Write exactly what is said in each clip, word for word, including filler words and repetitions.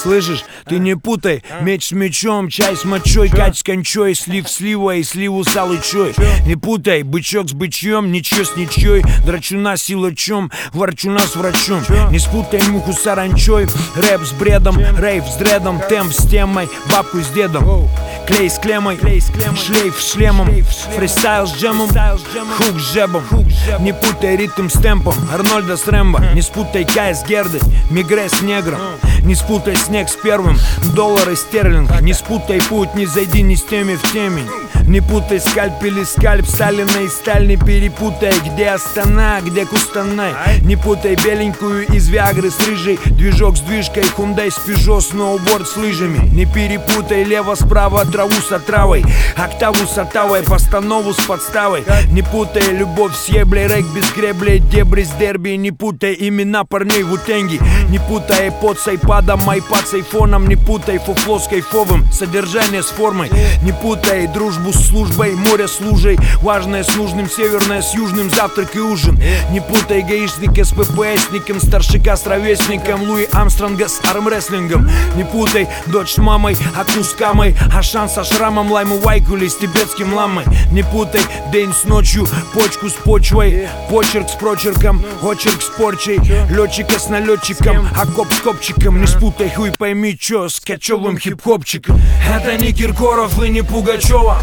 Слышишь, ты не путай меч с мечом, чай с мочой, кать с кончой, слив сливой, сливу с алычой. Не путай бычок с бычьем, ничего с ничьей, драчуна силачом, ворчуна с врачом. Не спутай муху с саранчой, рэп с бредом, рейв с дредом, темп с темой, бабку с дедом. Клей с клеммой, шлейф с шлемом, фристайл с джемом, хук с жебом. Не путай ритм с темпом, Арнольда с Рэмбо. Не спутай Кай с Гердой, Мигре с негром. Не спутай снег с первым, доллар и стерлинг. Не спутай путь, не зайди ни с теми в темень. Не путай скальпель и скальп, Сталина и сталь. Не перепутай, где Астана, где Кустанай. Не путай беленькую из Виагры с рыжей, движок с движкой, Хундай с Пежо, сноуборд с лыжами. Не перепутай лево-справа, траву с отравой, октаву с оттавой, постанову с подставой. Не путай любовь с еблей, регби с греблей, дебри с дерби. Не путай имена парней в утенге. Не путай под с айпадом, айпад с айфоном. Не путай фуфло с кайфовым, содержание с формой. Не путай дружбу с службой, море с лужей, важное с нужным, северное с южным, завтрак и ужин. Не путай гаишника с ППСником, старшика с ровесником, Луи Армстронга с армрестлингом. Не путай дочь с мамой, аку с камой, Ашан со шрамом, лайму вайкули с тибетским ламой. Не путай день с ночью, почку с почвой, почерк с прочерком, очерк с порчей, летчика с налетчиком, окоп с копчиком. Не спутай хуй пойми чё с качевым хип-хопчиком. Это не Киркоров и не Пугачева,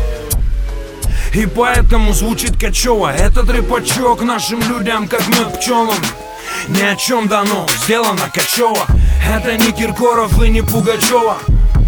и поэтому звучит качево. Этот рэпачок нашим людям как мед пчелам. Ни о чем дано, сделано качево. Это не Киркоров и не Пугачева,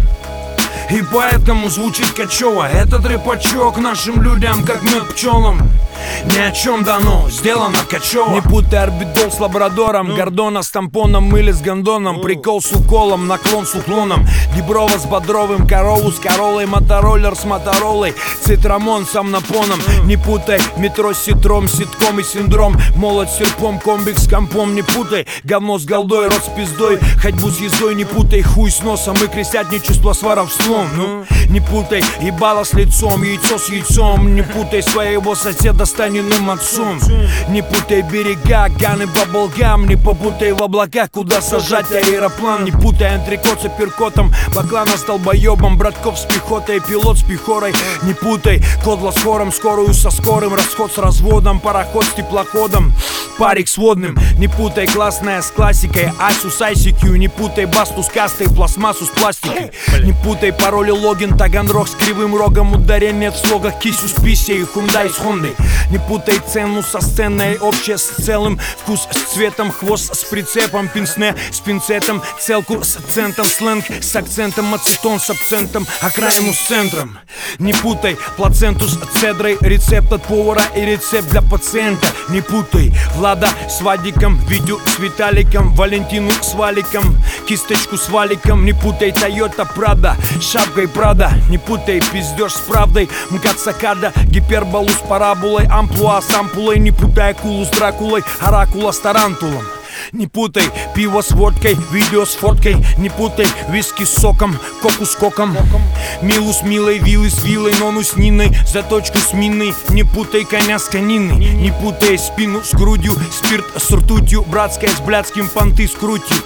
и поэтому звучит качево. Этот рэпачок нашим людям как мед пчелам. Ни о чем дано, сделано качево. Не путай орбидол с лабрадором, Гордона с тампоном или с гондоном, прикол с уколом, наклон с уклоном, Диброва с Бодровым, корову с королой, мотороллер с моторолой, цитрамон с амнопоном. Не путай метро с ситром, ситком и синдром, молот с серпом, комбик с компом. Не путай говно с голдой, рот с пиздой, ходьбу с ездой. Не путай хуй с носом и крестятничество с воровством. Ну, не путай ебало с лицом, яйцо с яйцом. Не путай своего соседа с Таниным отцом. Не путай берега, ганы, баблгам. Не попутай в облаках, куда сажать аэроплан. Не путай антрикот с апперкотом, баклана с долбоебом, братков с пехотой, пилот с пехорой. Не путай кодла с хором, скорую со скорым, расход с разводом, пароход с теплоходом, парик с водным. Не путай классная с классикой, асу с айсикью. Не путай басту с кастой, пластмассу с пластикой. Не путай пароль и логин, таганрог с кривым рогом, ударение в слогах, кисю с писей, хундай с хондой. Не путай цену со сценой, общее с целым, вкус с цветом, хвост с прицепом, пинсне с пинцетом, целку с центом, сленг с акцентом, ацетон с абсентом, окраину с центром. Не путай плаценту с цедрой, рецепт от повара и рецепт для пациента. Не путай Влада с Вадиком, Витю с Виталиком, Валентину с Валиком, кисточку с валиком. Не путай Тойота Прада с шапкой Прада. Не путай пиздеж с правдой, МКАД Сакада, гиперболу с параболой, амплуа с ампулой. Не путай акулу с Дракулой, оракула с тарантулом. Не путай пиво с водкой, видео с фоткой. Не путай виски с соком, коку с коком, Милу с милой, вилы с вилой, нону с Ниной, заточку с миной. Не путай коня с кониной. Не путай спину с грудью, спирт с ртутью, братская с блядским, понты с крутью.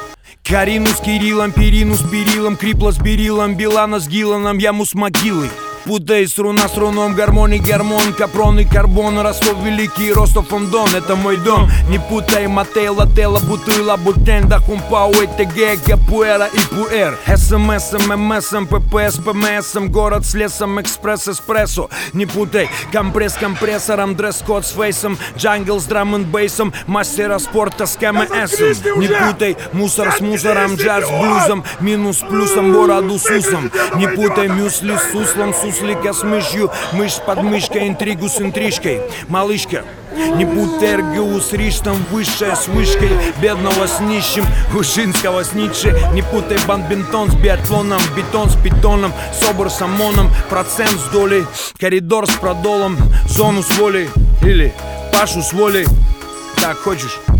Карину с Кириллом, Перину с Перилом, Крипла с Берилом, Билана с Гилланом, яму с могилой. Путай струна с руном, гармоний, гормон, капрон и карбон, Ростов Великий, Ростов-он-Дон, это мой дом. Не путай мотей, латела, бутыла, бутен, да хумпау, ЭТГ, капуэра и пуэр. СМС, ММС, ППС, ПМС, город с лесом, экспресс, эспрессо. Не путай компресс компрессором, дресс-код с фейсом, джангл с драм-н-бейсом, мастера спорта с КМСом. Не путай мусор с мусором, джаз с блюзом, минус с плюсом, бороду с усом. Не путай мюсли с суслом, суслика с мышью, мышь с подмышкой, интригу с интрижкой. Малышка, не путай РГУ с Риштом, высшая с вышкой, бедного с нищим, Хушинского с Ницше. Не путай бандбинтон с биатлоном, бетон с питоном, собор с ОМОНом, процент с долей, коридор с продолом, зону с волей или Пашу с волей. Так хочешь?